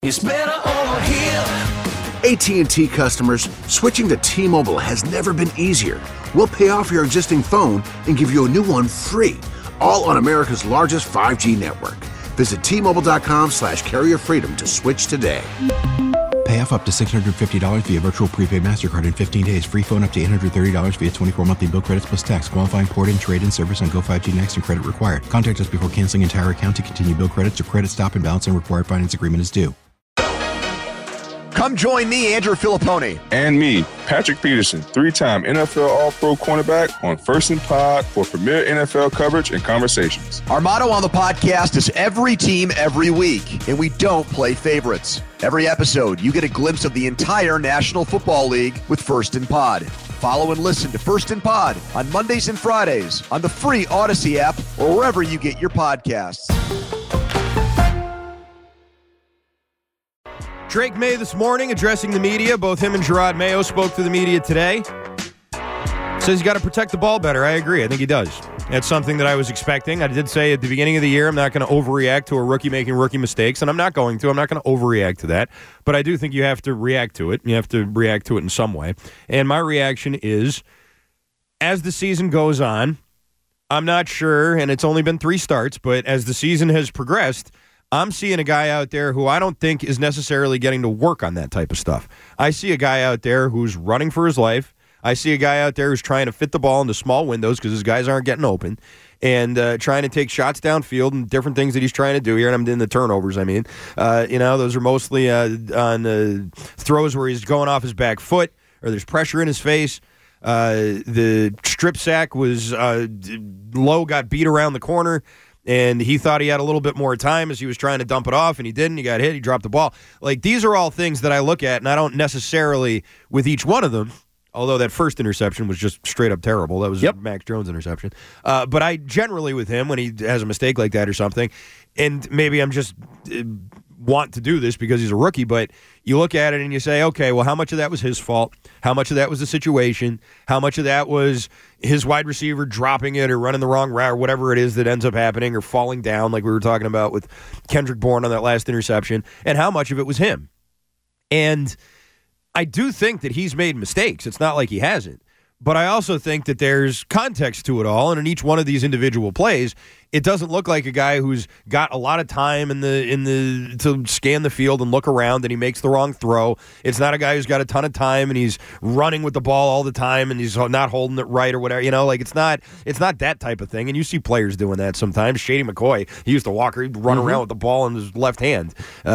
It's better over here. AT&T customers, switching to T-Mobile has never been easier. We'll pay off your existing phone and give you a new one free, all on America's largest 5G network. Visit T-Mobile.com/carrierfreedom to switch today. Pay off up to $650 via virtual prepaid MasterCard in 15 days. Free phone up to $830 via 24 monthly bill credits plus tax. Qualifying port and trade-in service on Go5G Next and credit required. Contact us before canceling entire account to continue bill credits or credit stop and balance and required finance agreement is due. Come join me, Andrew Filippone. And me, Patrick Peterson, 3-time NFL All-Pro cornerback on First and Pod for premier NFL coverage and conversations. Our motto on the podcast is every team, every week, and we don't play favorites. Every episode, you get a glimpse of the entire National Football League with First and Pod. Follow and listen to First and Pod on Mondays and Fridays on the free Odyssey app or wherever you get your podcasts. Drake May this morning addressing the media. Both him and Gerard Mayo spoke to the media today. Says he's got to protect the ball better. I agree. I think he does. That's something that I was expecting. I did say at the beginning of the year I'm not going to overreact to a rookie making rookie mistakes, and I'm not going to. I'm not going to overreact to that. But I do think you have to react to it. You have to react to it in some way. And my reaction is, as the season goes on, I'm not sure, and it's only been 3 starts, but as the season has progressed, I'm seeing a guy out there who I don't think is necessarily getting to work on that type of stuff. I see a guy out there who's running for his life. I see a guy out there who's trying to fit the ball into small windows because his guys aren't getting open, and trying to take shots downfield and different things that he's trying to do here. And I'm in the turnovers, those are mostly on throws where he's going off his back foot or there's pressure in his face. The strip sack was low, got beat around the corner. And he thought he had a little bit more time as he was trying to dump it off, and he didn't. He got hit. He dropped the ball. Like, these are all things that I look at, and I don't necessarily, with each one of them, although that first interception was just straight up terrible. That was Max Jones' interception. But I generally, with him, when he has a mistake like that or something, and maybe I'm just want to do this because he's a rookie, but you look at it and you say, okay, well, how much of that was his fault? How much of that was the situation? How much of that was his wide receiver dropping it or running the wrong route or whatever it is that ends up happening or falling down like we were talking about with Kendrick Bourne on that last interception? And how much of it was him? And I do think that he's made mistakes. It's not like he hasn't. But I also think that there's context to it all, and in each one of these individual plays, it doesn't look like a guy who's got a lot of time to scan the field and look around, and he makes the wrong throw. It's not a guy who's got a ton of time and he's running with the ball all the time and he's not holding it right or whatever. It's not that type of thing. And you see players doing that sometimes. Shady McCoy, he used to he'd run around with the ball in his left hand,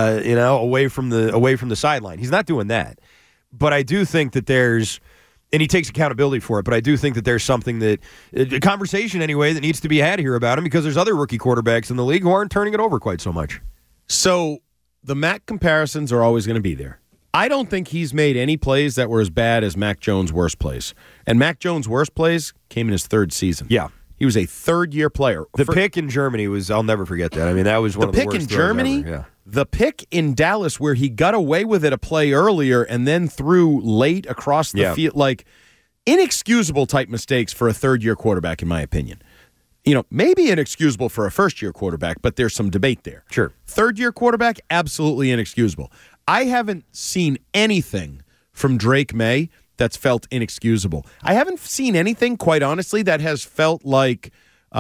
away from the sideline. He's not doing that. But I do think that and he takes accountability for it, but I do think that there's something a conversation anyway, that needs to be had here about him, because there's other rookie quarterbacks in the league who aren't turning it over quite so much. So the Mac comparisons are always going to be there. I don't think he's made any plays that were as bad as Mac Jones' worst plays. And Mac Jones' worst plays came in his 3rd season. Yeah. He was a 3rd-year player. The pick in Germany I'll never forget that. I mean, that was one of the worst throws ever. The pick in Germany, yeah. The pick in Dallas where he got away with it a play earlier and then threw late across the field, like inexcusable type mistakes for a 3rd-year quarterback, in my opinion. Maybe inexcusable for a 1st-year quarterback, but there's some debate there. Sure. 3rd-year quarterback, absolutely inexcusable. I haven't seen anything from Drake May that's felt inexcusable. I haven't seen anything, quite honestly, that has felt like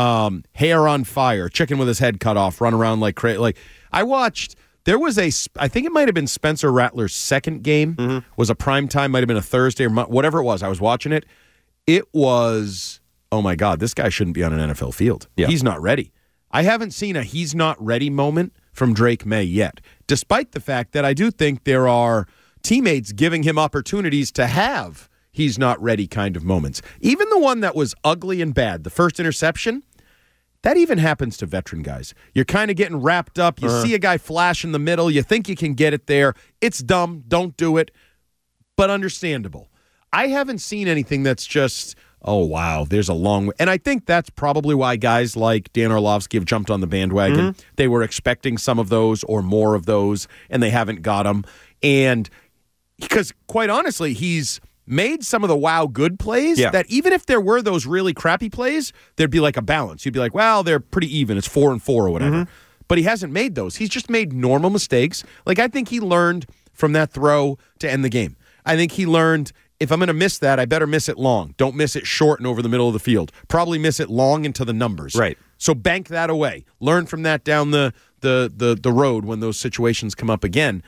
hair on fire, chicken with his head cut off, run around like crazy. Like, I watched, there was I think it might have been Spencer Rattler's 2nd game, was a prime time, might have been a Thursday or whatever it was. I was watching it. It was, oh my God, this guy shouldn't be on an NFL field. Yeah. He's not ready. I haven't seen a he's not ready moment from Drake May yet, despite the fact that I do think there are teammates giving him opportunities to have he's not ready kind of moments. Even the one that was ugly and bad, the first interception, that even happens to veteran guys. You're kind of getting wrapped up. You see a guy flash in the middle. You think you can get it there. It's dumb. Don't do it. But understandable. I haven't seen anything that's just, oh, wow, there's a long way. And I think that's probably why guys like Dan Orlovsky have jumped on the bandwagon. They were expecting some of those or more of those, and they haven't got them. And because, quite honestly, he's made some of the wow good plays that even if there were those really crappy plays, there'd be like a balance. You'd be like, well, they're pretty even. It's 4-4 or whatever. but he hasn't made those. He's just made normal mistakes. Like, I think he learned from that throw to end the game. I think he learned, if I'm going to miss that, I better miss it long. Don't miss it short and over the middle of the field. Probably miss it long into the numbers. Right. So bank that away. Learn from that down the road when those situations come up again.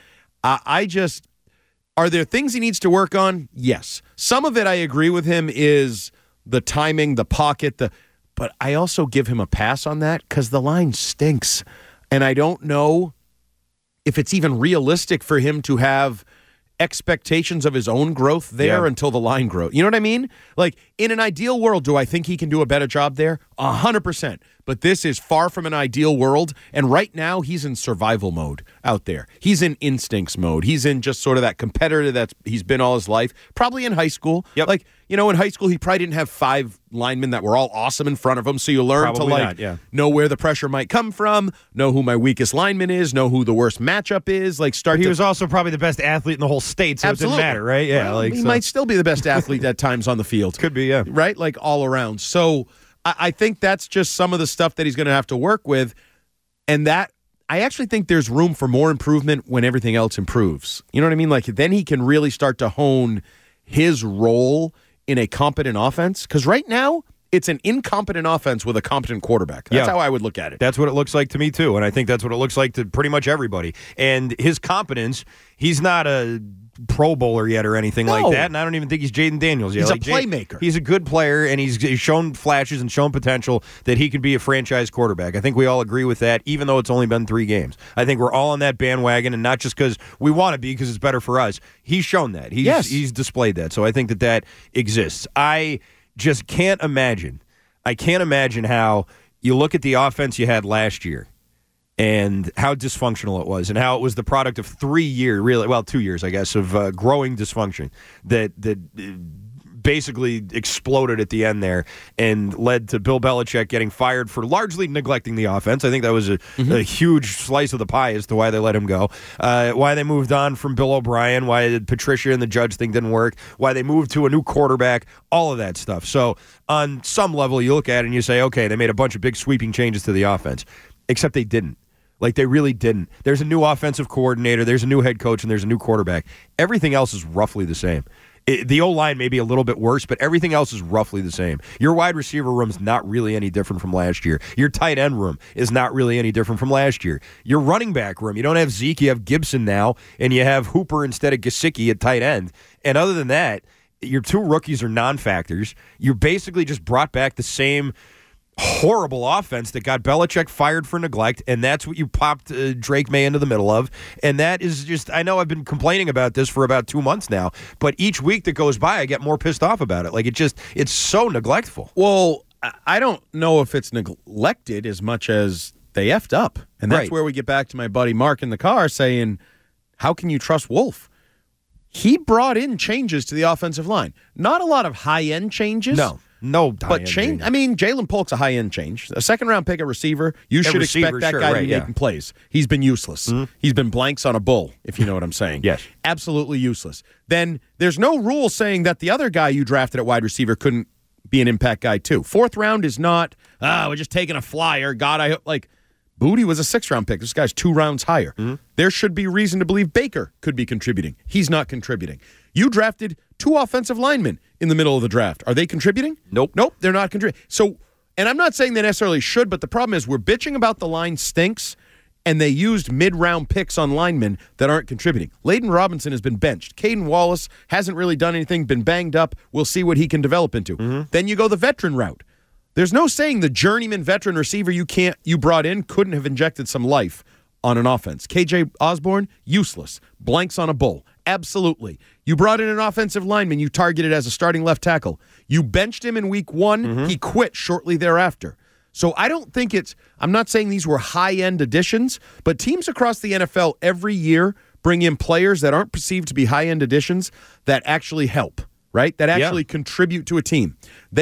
Are there things he needs to work on? Yes. Some of it, I agree with him, is the timing, the pocket, but I also give him a pass on that because the line stinks. And I don't know if it's even realistic for him to have expectations of his own growth there until the line grows. You know what I mean? Like, in an ideal world, do I think he can do a better job there? 100%. But this is far from an ideal world, and right now he's in survival mode out there. He's in instincts mode. He's in just sort of that competitor that he's been all his life, probably in high school. Yep. Like, you know, in high school, he probably didn't have 5 linemen that were all awesome in front of him, so you learn to know where the pressure might come from, know who my weakest lineman is, know who the worst matchup is. Like, he was also probably the best athlete in the whole state, so absolutely. It didn't matter, right? Yeah, well, he might still be the best athlete at times on the field. Could be, yeah. Right? Like, all around. So I think that's just some of the stuff that he's going to have to work with, and that I actually think there's room for more improvement when everything else improves. You know what I mean? Like, then he can really start to hone his role in a competent offense, because right now it's an incompetent offense with a competent quarterback. That's how I would look at it. That's what it looks like to me, too, and I think that's what it looks like to pretty much everybody. And his competence, he's not a Pro Bowler yet or anything like that, and I don't even think he's Jaden Daniels yet. He's a playmaker. He's a good player, and he's shown flashes and shown potential that he could be a franchise quarterback. I think we all agree with that, even though it's only been 3 games. I think we're all on that bandwagon, and not just because we want to be, because it's better for us. He's shown that. He's displayed that, so I think that exists. I just can't imagine. I can't imagine how you look at the offense you had last year and how dysfunctional it was, and how it was the product of 2 years, I guess, of growing dysfunction that basically exploded at the end there and led to Bill Belichick getting fired for largely neglecting the offense. I think that was a huge slice of the pie as to why they let him go, why they moved on from Bill O'Brien, why Patricia and the Judge thing didn't work, why they moved to a new quarterback, all of that stuff. So on some level, you look at it and you say, okay, they made a bunch of big sweeping changes to the offense, except they didn't. Like, they really didn't. There's a new offensive coordinator, there's a new head coach, and there's a new quarterback. Everything else is roughly the same. The O-line may be a little bit worse, but everything else is roughly the same. Your wide receiver room is not really any different from last year. Your tight end room is not really any different from last year. Your running back room, you don't have Zeke, you have Gibson now, and you have Hooper instead of Gesicki at tight end. And other than that, your 2 rookies are non-factors. You basically just brought back the same horrible offense that got Belichick fired for neglect, and that's what you popped Drake May into the middle of. And that is just, I know I've been complaining about this for about 2 months now, but each week that goes by, I get more pissed off about it. Like, it's so neglectful. Well, I don't know if it's neglected as much as they effed up. And that's where we get back to my buddy Mark in the car saying, how can you trust Wolf? He brought in changes to the offensive line. Not a lot of high-end changes. No, but change. I mean, Jalen Polk's a high-end change. A second-round pick at receiver, you should expect that guy to be making plays. He's been useless. Mm-hmm. He's been blanks on a bull, if you know what I'm saying. Yes. Absolutely useless. Then there's no rule saying that the other guy you drafted at wide receiver couldn't be an impact guy, too. 4th round is not, we're just taking a flyer. God, I hope. Like, Booty was a 6th-round pick. This guy's 2 rounds higher. Mm-hmm. There should be reason to believe Baker could be contributing. He's not contributing. You drafted 2 offensive linemen in the middle of the draft. Are they contributing? Nope, they're not contributing. So, and I'm not saying they necessarily should, but the problem is we're bitching about the line stinks, and they used mid-round picks on linemen that aren't contributing. Layden Robinson has been benched. Caden Wallace hasn't really done anything, been banged up. We'll see what he can develop into. Mm-hmm. Then you go the veteran route. There's no saying the journeyman veteran receiver you brought in couldn't have injected some life on an offense. KJ Osborne, useless. Blanks on a bull. Absolutely. You brought in an offensive lineman you targeted as a starting left tackle. You benched him in week 1. Mm-hmm. He quit shortly thereafter. So I don't think I'm not saying these were high-end additions, but teams across the NFL every year bring in players that aren't perceived to be high-end additions that actually help, right? That actually contribute to a team.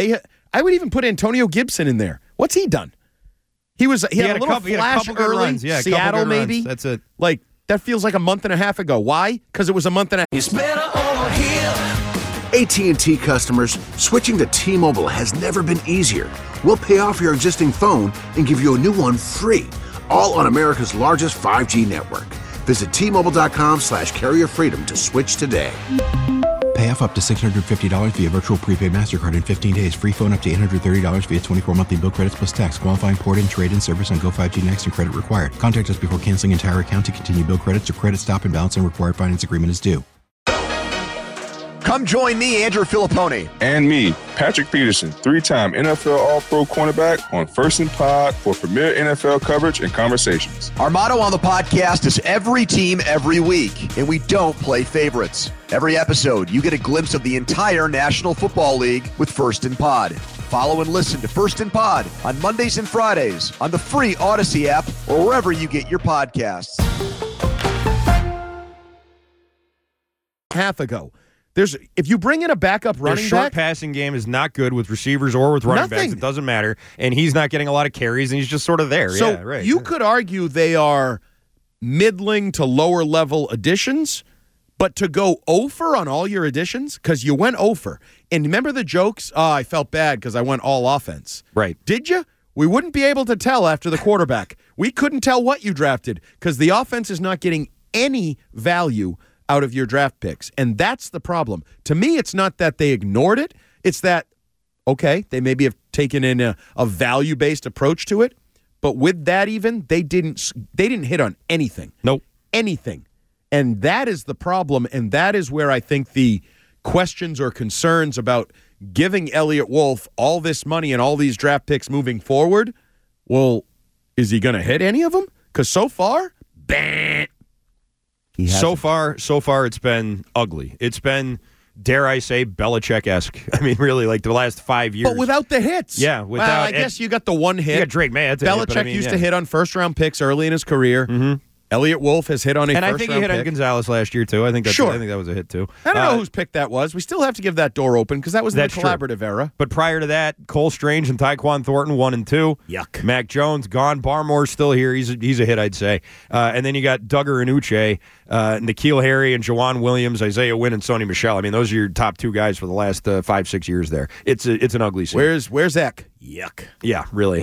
I would even put Antonio Gibson in there. What's he done? He had a little flash early. Runs. Yeah, Seattle, maybe. Runs. That's it. Like, that feels like a month and a half ago. Why? Because it was a month and a half. It's better over here. AT&T customers, switching to T-Mobile has never been easier. We'll pay off your existing phone and give you a new one free, all on America's largest 5G network. Visit T-Mobile.com/carrier freedom to switch today. Pay off up to $650 via virtual prepaid MasterCard in 15 days. Free phone up to $830 via 24 monthly bill credits plus tax. Qualifying port-in, trade-in service on Go5G Next and credit required. Contact us before canceling entire account to continue bill credits or credit stop and balance and required finance agreement is due. Come join me, Andrew Filippone. And me, Patrick Peterson, 3-time NFL All-Pro cornerback on First and Pod for premier NFL coverage and conversations. Our motto on the podcast is every team, every week, and we don't play favorites. Every episode, you get a glimpse of the entire National Football League with First and Pod. Follow and listen to First and Pod on Mondays and Fridays on the free Odyssey app or wherever you get your podcasts. Half ago. If you bring in a backup running Their short back, passing game is not good with receivers or with running backs. It doesn't matter. And he's not getting a lot of carries, and he's just sort of there. So yeah, right. you could argue they are middling to lower level additions, but to go over on all your additions, because you went over. And remember the jokes? Oh, I felt bad because I went all offense. Right. Did you? We wouldn't be able to tell after the quarterback. We couldn't tell what you drafted because the offense is not getting any value out of your draft picks. And that's the problem. To me, it's not that they ignored it. It's that, okay, they maybe have taken in a value-based approach to it. But with that even, they didn't hit on anything. Nope. Anything. And that is the problem. And that is where I think the questions or concerns about giving Elliott Wolf all this money and all these draft picks moving forward, well, is he going to hit any of them? Because so far, bang. So far, it's been ugly. It's been, dare I say, Belichick-esque. I mean, really, like the last 5 years. But without the hits. Yeah, without. Well, I guess you got the one hit. You got Drake May. Belichick used to hit on first-round picks early in his career. Mm-hmm. Elliott Wolf has hit on a first-round pick. And I think he hit on Gonzalez last year, too. I think that was a hit, too. I don't know whose pick that was. We still have to give that door open because that was in the collaborative era. But prior to that, Cole Strange and Tyquan Thornton, 1 and 2. Yuck. Mac Jones, gone. Barmore's still here. He's a hit, I'd say. And then you got Duggar and Uche, N'Keal Harry and Jawan Williams, Isaiah Wynn and Sony Michel. I mean, those are your top two guys for the last 5-6 years there. It's an ugly scene. Where's Eck? Yuck. Yeah, really.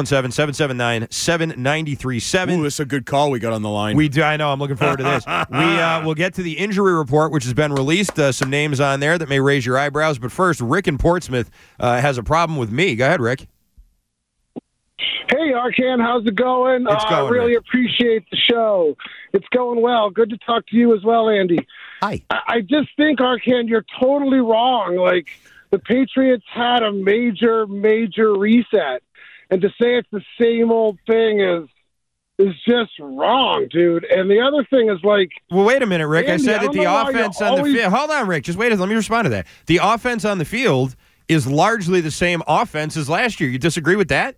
617-779-7937. Ooh, this is a good call we got on the line. We do. I know. I'm looking forward to this. We'll get to the injury report, which has been released. Some names on there that may raise your eyebrows. But first, Rick in Portsmouth has a problem with me. Go ahead, Rick. Hey, Arcan, how's it going? It's going, I really appreciate the show. It's going well. Good to talk to you as well, Andy. Hi. I just think, Arcan, you're totally wrong. Like, the Patriots had a major, major reset. And to say it's the same old thing is just wrong, dude. And the other thing is, like... Well, wait a minute, Rick. Andy, I said that the offense on the field... Hold on, Rick. Just wait. Let me respond to that. The offense on the field is largely the same offense as last year. You disagree with that?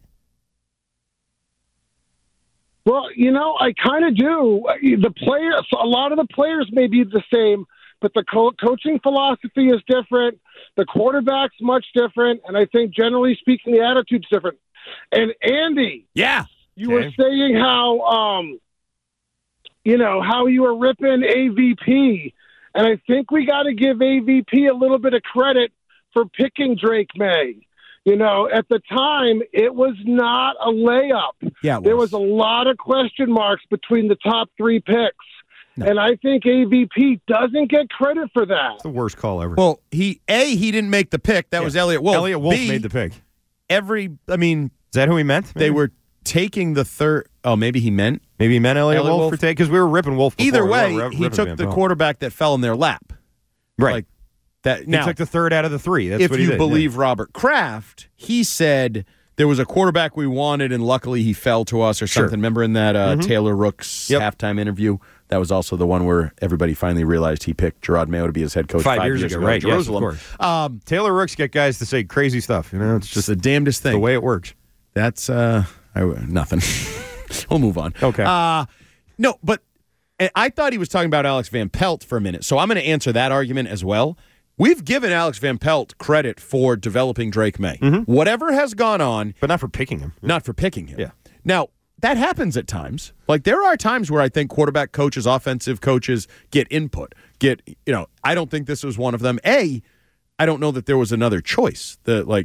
Well, I kind of do. The players, a lot of the players may be the same, but the coaching philosophy is different. The quarterback's much different, and I think generally speaking, the attitude's different. And Andy, you were saying how, how you were ripping AVP, and I think we got to give AVP a little bit of credit for picking Drake May. At the time, it was not a layup. Yeah, there was a lot of question marks between the top 3 picks. No. And I think AVP doesn't get credit for that. It's the worst call ever. Well, he didn't make the pick. That was Elliott Wolf. Elliott Wolf made the pick. Is that who he meant? Maybe? They were taking the third. Oh, maybe he meant Elliott Wolf for take because we were ripping Wolf before. Either way, he took the quarterback that fell in their lap. Right. Like that. He took the third out of the 3. That's what he did. If you believe Robert Kraft, he said there was a quarterback we wanted, and luckily he fell to us or something. Remember in that Taylor Rooks halftime interview? That was also the one where everybody finally realized he picked Gerard Mayo to be his head coach 5 years ago. Right, Jerusalem. Yes, of course. Taylor Rooks get guys to say crazy stuff. It's just the damnedest thing. The way it works. That's nothing. We'll move on. Okay. No, but I thought he was talking about Alex Van Pelt for a minute, so I'm going to answer that argument as well. We've given Alex Van Pelt credit for developing Drake May. Mm-hmm. Whatever has gone on. But not for picking him. Not for picking him. Yeah. Now, that happens at times. Like, there are times where I think quarterback coaches, offensive coaches get input. I don't think this was one of them. I don't know that there was another choice.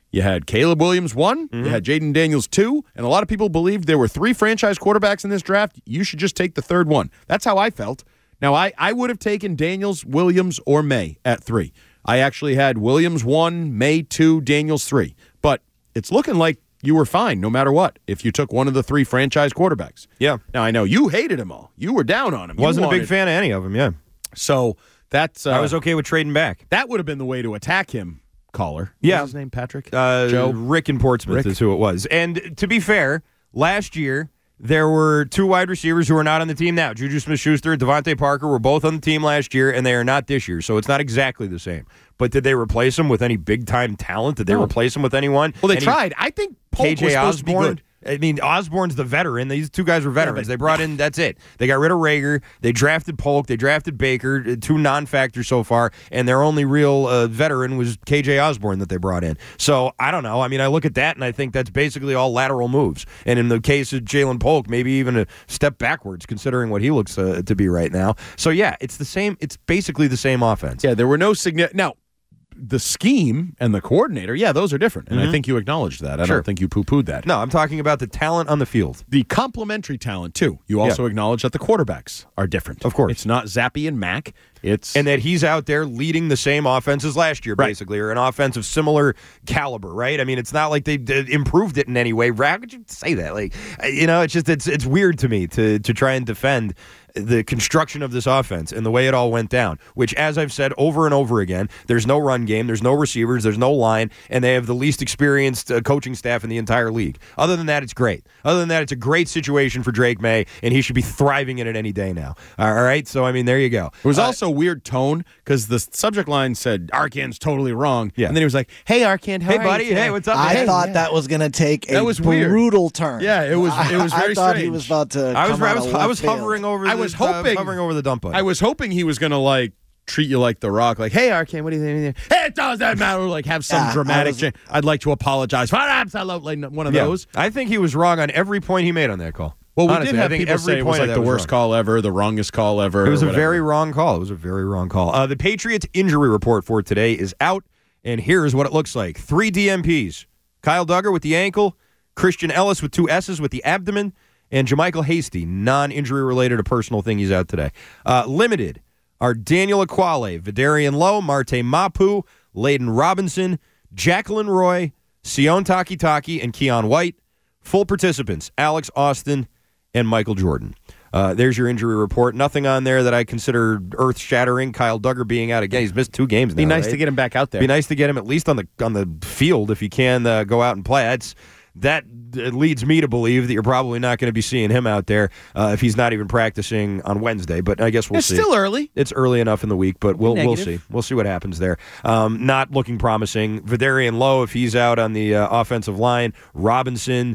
You had Caleb Williams 1, you had Jaden Daniels 2, and a lot of people believed there were 3 franchise quarterbacks in this draft. You should just take the third one. That's how I felt. Now, I would have taken Daniels, Williams, or May at 3. I actually had Williams 1, May 2, Daniels 3. But it's looking like you were fine no matter what if you took one of the 3 franchise quarterbacks. Yeah. Now, I know you hated them all. You were down on them. Wasn't a big fan of any of them, yeah. So that's... I was okay with trading back. That would have been the way to attack him, caller. Yeah. What's his name, Patrick? Joe? Rick in Portsmouth is who it was. And to be fair, last year, there were 2 wide receivers who are not on the team now. Juju Smith-Schuster and Devontae Parker were both on the team last year, and they are not this year, so it's not exactly the same. But did they replace them with any big-time talent? Did they replace them with anyone? Well, they tried. I think Polk was supposed to be good. I mean, Osborne's the veteran. These 2 guys were veterans. They brought in, that's it. They got rid of Rager. They drafted Polk. They drafted Baker, 2 non-factors so far, and their only real veteran was KJ Osborne that they brought in. So, I don't know. I mean, I look at that, and I think that's basically all lateral moves. And in the case of Jalen Polk, maybe even a step backwards, considering what he looks to be right now. So, yeah, it's the same. It's basically the same offense. Yeah, there were no significant... Now, the scheme and the coordinator, yeah, those are different. And I think you acknowledged that. I don't think you poo-pooed that. No, I'm talking about the talent on the field. The complementary talent, too. You also acknowledge that the quarterbacks are different. Of course. It's not Zappy and Mack. And that he's out there leading the same offense as last year, basically, or an offense of similar caliber, right? I mean, it's not like they improved it in any way. How could you say that? Like, you know, it's just it's weird to me to try and defend the construction of this offense and the way it all went down, which, as I've said over and over again, there's no run game, there's no receivers, there's no line, and they have the least experienced coaching staff in the entire league. Other than that, it's great. Other than that, it's a great situation for Drake May, and he should be thriving in it any day now. All right? So, I mean, there you go. It was also a weird tone because the subject line said, Arcan's totally wrong. Yeah. And then he was like, hey, Arcan, how hey, are buddy, you? hey, what's up? I thought that was going to take a brutal turn. Yeah, it was very strange. I thought he was about to I was hovering over over the dump button. I was hoping he was going to, like, treat you like The Rock. Like, hey, Arcan, what do you think? Hey, it doesn't matter. Like, have some dramatic change. I'd like to apologize for absolutely one of those. I think he was wrong on every point he made on that call. Well, we honestly, did have people say it was like the worst call ever, the wrongest call ever. It was a very wrong call. It was a very wrong call. The Patriots injury report for today is out, and here's what it looks like. 3 DMPs. Kyle Duggar with the ankle, Christian Ellis with 2 S's with the abdomen, and JaMychal Hasty, non-injury related, a personal thing, he's out today. Limited are Daniel Aquale, Vidarian Lowe, Marte Mapu, Layden Robinson, Jacqueline Roy, Sion Takitaki, and Keon White. Full participants, Alex Austin and Michael Jordan. There's your injury report. Nothing on there that I consider earth-shattering. Kyle Duggar being out again. He's missed 2 games now. Be nice to get him back out there. Be nice to get him at least on the field if he can go out and play. That leads me to believe that you're probably not going to be seeing him out there if he's not even practicing on Wednesday. But I guess we'll see. It's still early. It's early enough in the week, but we'll see. We'll see what happens there. Not looking promising. Vidarian Lowe, if he's out on the offensive line. Robinson,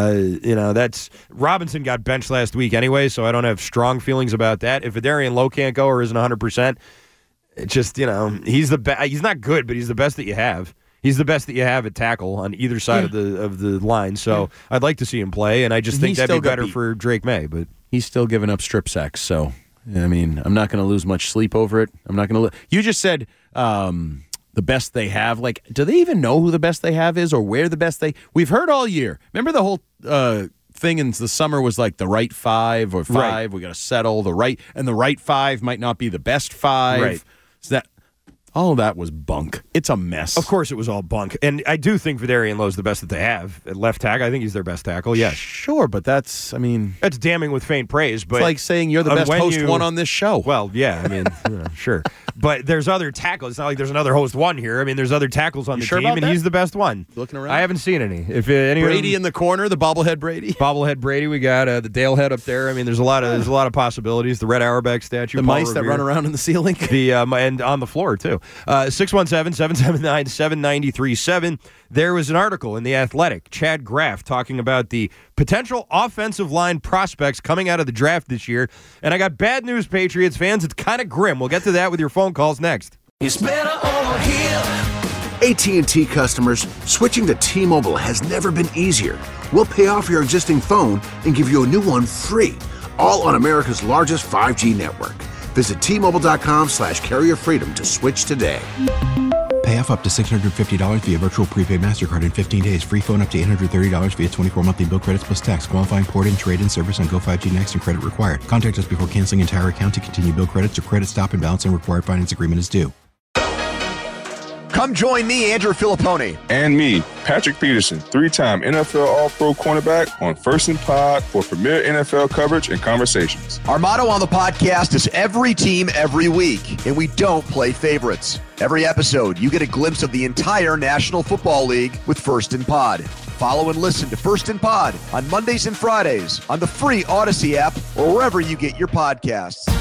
Robinson got benched last week anyway, so I don't have strong feelings about that. If Vidarian Lowe can't go or isn't 100%, it's just, he's the best. He's not good, but he's the best that you have. He's the best that you have at tackle on either side of the line. So I'd like to see him play, and I just think that'd be better for Drake May. But he's still giving up strip sacks. So I mean, I'm not going to lose much sleep over it. I'm not going to. You just said the best they have. Like, do they even know who the best they have is, or where the best they? We've heard all year. Remember the whole thing in the summer was like the right 5 or 5. Right. We got to settle the right, and the right 5 might not be the best 5. Right. So that. All that was bunk. It's a mess. Of course it was all bunk. And I do think Vidarian Lowe's the best that they have at left tackle. I think he's their best tackle, yes. Sure, but that's damning with faint praise. But it's like saying you're the best host one on this show. Well, yeah, I mean, sure. But there's other tackles. It's not like there's another host one here. I mean, there's other tackles on the team, and he's the best one. Looking around? I haven't seen any. If any Brady in the corner, the bobblehead Brady. Bobblehead Brady. We got the Dale head up there. I mean, there's a lot of possibilities. The Red Auerbach statue. The Paul mice Revere. that run around in the ceiling. And on the floor, too. 617-779-7937. There was an article in The Athletic, Chad Graff, talking about the potential offensive line prospects coming out of the draft this year. And I got bad news, Patriots fans. It's kind of grim. We'll get to that with your phone calls next. It's better over here. AT&T customers, switching to T-Mobile has never been easier. We'll pay off your existing phone and give you a new one free, all on America's largest 5G network. Visit T-Mobile.com/carrier freedom to switch today. Pay off up to $650 via virtual prepaid MasterCard in 15 days. Free phone up to $830 via 24 monthly bill credits plus tax. Qualifying port-in, trade-in service on Go5G Next and credit required. Contact us before canceling entire account to continue bill credits or credit stop and balance and required finance agreement is due. Come join me, Andrew Filippone. And me, Patrick Peterson, 3-time NFL All-Pro cornerback on First and Pod for premier NFL coverage and conversations. Our motto on the podcast is every team, every week, and we don't play favorites. Every episode, you get a glimpse of the entire National Football League with First and Pod. Follow and listen to First and Pod on Mondays and Fridays on the free Odyssey app or wherever you get your podcasts.